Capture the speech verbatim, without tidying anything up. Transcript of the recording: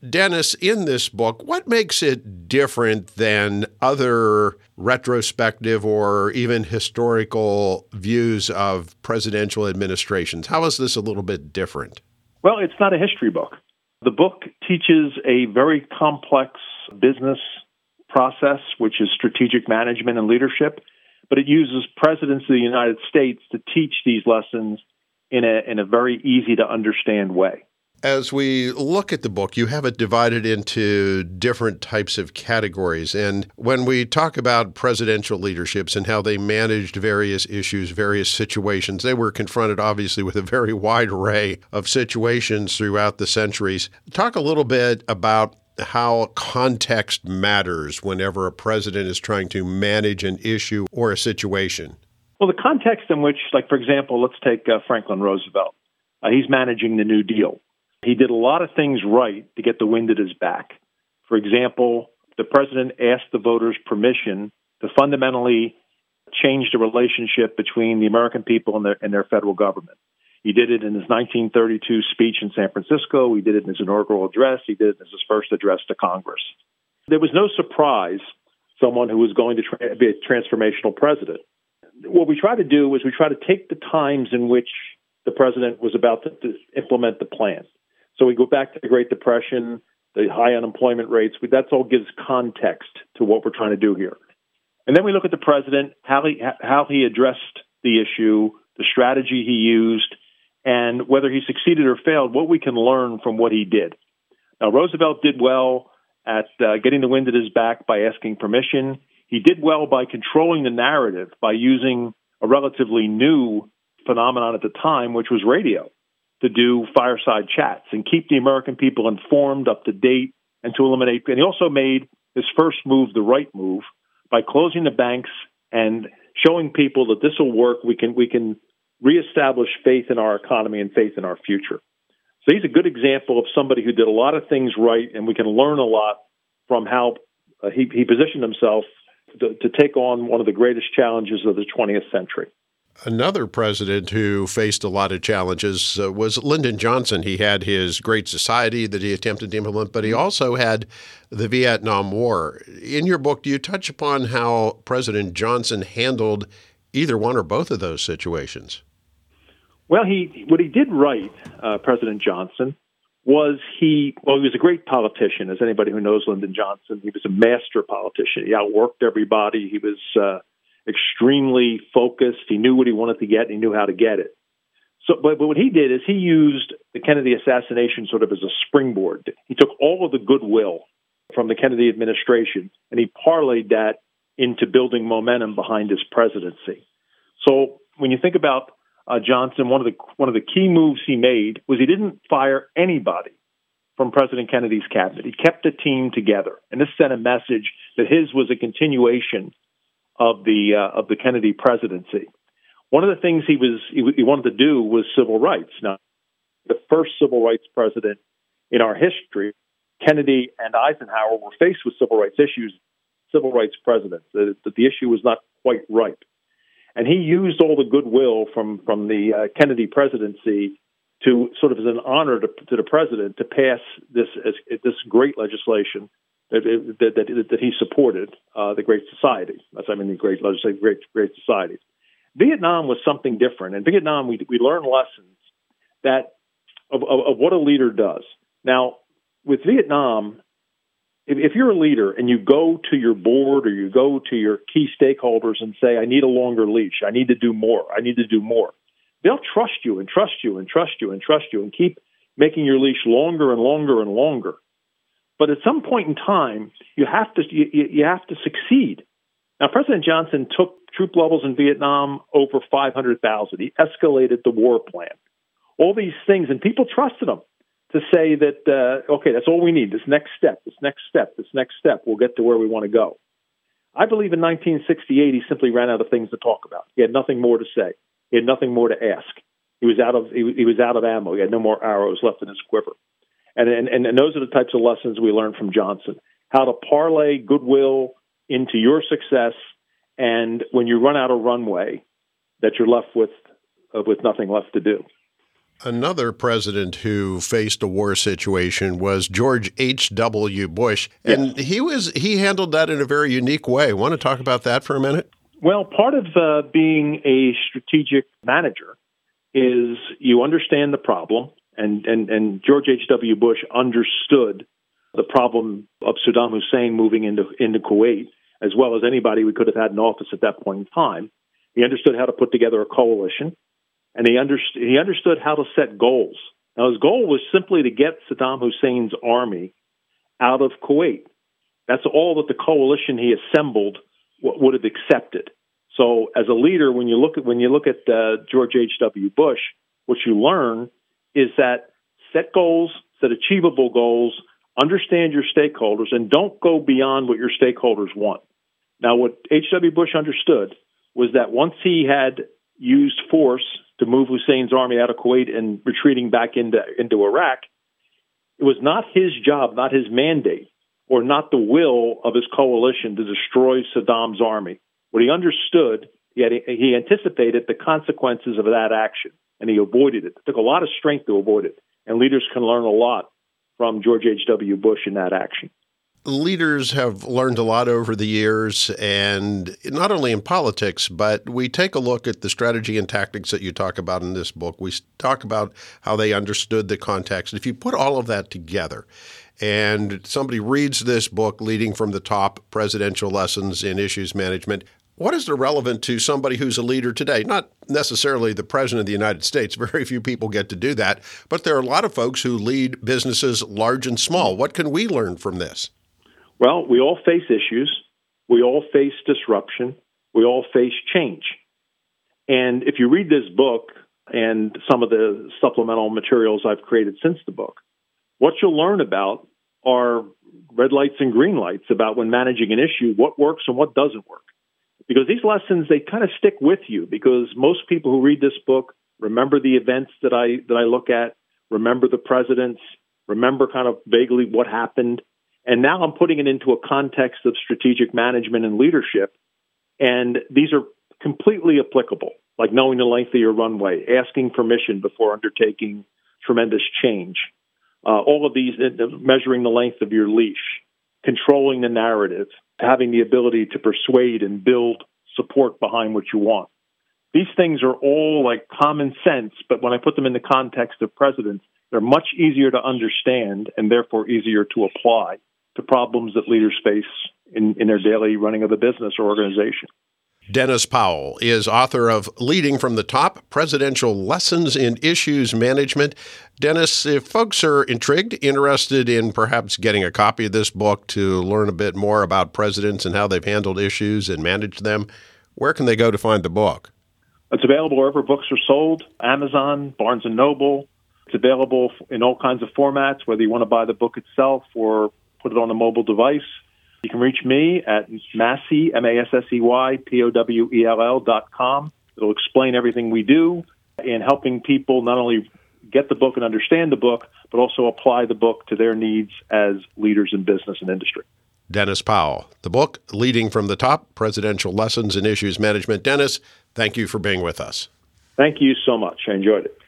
Dennis, in this book, what makes it different than other retrospective or even historical views of presidential administrations? How is this a little bit different? Well, it's not a history book. The book teaches a very complex business process, which is strategic management and leadership, but it uses presidents of the United States to teach these lessons in a in a very easy to understand way. As we look at the book, you have it divided into different types of categories. And when we talk about presidential leaderships and how they managed various issues, various situations, they were confronted obviously with a very wide array of situations throughout the centuries. Talk a little bit about how context matters whenever a president is trying to manage an issue or a situation. Well, the context in which, like, for example, let's take uh, Franklin Roosevelt. Uh, he's managing the New Deal. He did a lot of things right to get the wind at his back. For example, the president asked the voters' permission to fundamentally change the relationship between the American people and their, and their federal government. He did it in his nineteen thirty-two speech in San Francisco. He did it in his inaugural address. He did it in his first address to Congress. There was no surprise someone who was going to tra- be a transformational president. What we try to do is we try to take the times in which the president was about to, to implement the plan. So we go back to the Great Depression, the high unemployment rates. We, that all gives context to what we're trying to do here. And then we look at the president, how he, how he addressed the issue, the strategy he used, and whether he succeeded or failed, what we can learn from what he did. Now, Roosevelt did well at uh, getting the wind at his back by asking permission. He did well by controlling the narrative by using a relatively new phenomenon at the time, which was radio, to do fireside chats and keep the American people informed, up to date, and to eliminate. And he also made his first move the right move by closing the banks and showing people that this will work. We can we can reestablish faith in our economy and faith in our future. So he's a good example of somebody who did a lot of things right, and we can learn a lot from how uh, he, he positioned himself to, to take on one of the greatest challenges of the twentieth century. Another president who faced a lot of challenges uh, was Lyndon Johnson. He had his Great Society that he attempted to implement, but he also had the Vietnam War. In your book, do you touch upon how President Johnson handled either one or both of those situations? Well, he what he did right, uh, President Johnson, was he, well, he was a great politician, as anybody who knows Lyndon Johnson. He was a master politician. He outworked everybody. He was uh, extremely focused. He knew what he wanted to get, and he knew how to get it. So, but, but what he did is he used the Kennedy assassination sort of as a springboard. He took all of the goodwill from the Kennedy administration, and he parlayed that into building momentum behind his presidency. So when you think about uh, Johnson, one of the one of the key moves he made was he didn't fire anybody from President Kennedy's cabinet. He kept the team together, and this sent a message that his was a continuation of the uh, of the Kennedy presidency. One of the things he was he, he wanted to do was civil rights. Now, the first civil rights president in our history, Kennedy and Eisenhower were faced with civil rights issues. Civil rights presidents, that the, the issue was not quite ripe, and he used all the goodwill from from the uh, Kennedy presidency to sort of as an honor to, to the president to pass this as, this great legislation that that, that, that he supported, uh, the Great Society. That's I mean the Great Legislative Great Great Society. Vietnam was something different. In Vietnam, we we learned lessons that of, of, of what a leader does. Now, with Vietnam, if, if you're a leader and you go to your board or you go to your key stakeholders and say, "I need a longer leash. I need to do more. I need to do more," they'll trust you and trust you and trust you and trust you and keep making your leash longer and longer and longer. But at some point in time, you have to you, you have to succeed. Now, President Johnson took troop levels in Vietnam over five hundred thousand. He escalated the war plan. All these things, and people trusted him to say that, uh, okay, that's all we need, this next step, this next step, this next step, we'll get to where we want to go. I believe in nineteen sixty-eight, he simply ran out of things to talk about. He had nothing more to say. He had nothing more to ask. He was out of he, he was out of ammo. He had no more arrows left in his quiver. And, and and those are the types of lessons we learned from Johnson, how to parlay goodwill into your success, and when you run out of runway, that you're left with uh, with nothing left to do. Another president who faced a war situation was George H W. Bush, and yes. he was he handled that in a very unique way. Want to talk about that for a minute? Well, part of uh, being a strategic manager is you understand the problem, and, and, and George H W. Bush understood the problem of Saddam Hussein moving into, into Kuwait, as well as anybody we could have had in office at that point in time. He understood how to put together a coalition, and he, underst- he understood how to set goals. Now, his goal was simply to get Saddam Hussein's army out of Kuwait. That's all that the coalition he assembled w- would have accepted. So, as a leader, when you look at when you look at uh, George H W. Bush, what you learn is that set goals, set achievable goals, understand your stakeholders, and don't go beyond what your stakeholders want. Now, what H W. Bush understood was that once he had used force to move Hussein's army out of Kuwait and retreating back into into Iraq, it was not his job, not his mandate, or not the will of his coalition to destroy Saddam's army. What he understood, he, had, he anticipated the consequences of that action, and he avoided it. It took a lot of strength to avoid it, and leaders can learn a lot from George H W. Bush in that action. Leaders have learned a lot over the years, and not only in politics, but we take a look at the strategy and tactics that you talk about in this book. We talk about how they understood the context. If you put all of that together, and somebody reads this book, Leading from the Top, Presidential Lessons in Issues Management, what is the relevant to somebody who's a leader today? Not necessarily the President of the United States. Very few people get to do that. But there are a lot of folks who lead businesses large and small. What can we learn from this? Well, we all face issues. We all face disruption. We all face change. And if you read this book and some of the supplemental materials I've created since the book, what you'll learn about are red lights and green lights about when managing an issue, what works and what doesn't work. Because these lessons, they kind of stick with you, because most people who read this book remember the events that I that I look at, remember the presidents, remember kind of vaguely what happened. And now I'm putting it into a context of strategic management and leadership. And these are completely applicable, like knowing the length of your runway, asking permission before undertaking tremendous change. Uh, all of these, measuring the length of your leash, controlling the narrative, having the ability to persuade and build support behind what you want. These things are all like common sense, but when I put them in the context of presidents, they're much easier to understand and therefore easier to apply to problems that leaders face in, in their daily running of a business or organization. Dennis Powell is author of Leading from the Top, Presidential Lessons in Issues Management. Dennis, if folks are intrigued, interested in perhaps getting a copy of this book to learn a bit more about presidents and how they've handled issues and managed them, where can they go to find the book? It's available wherever books are sold, Amazon, Barnes and Noble. It's available in all kinds of formats, whether you want to buy the book itself or put it on a mobile device. You can reach me at Massey, M A S S E Y, P O W E L L dot com. It'll explain everything we do in helping people not only get the book and understand the book, but also apply the book to their needs as leaders in business and industry. Dennis Powell, the book, Leading from the Top, Presidential Lessons in Issues Management. Dennis, thank you for being with us. Thank you so much. I enjoyed it.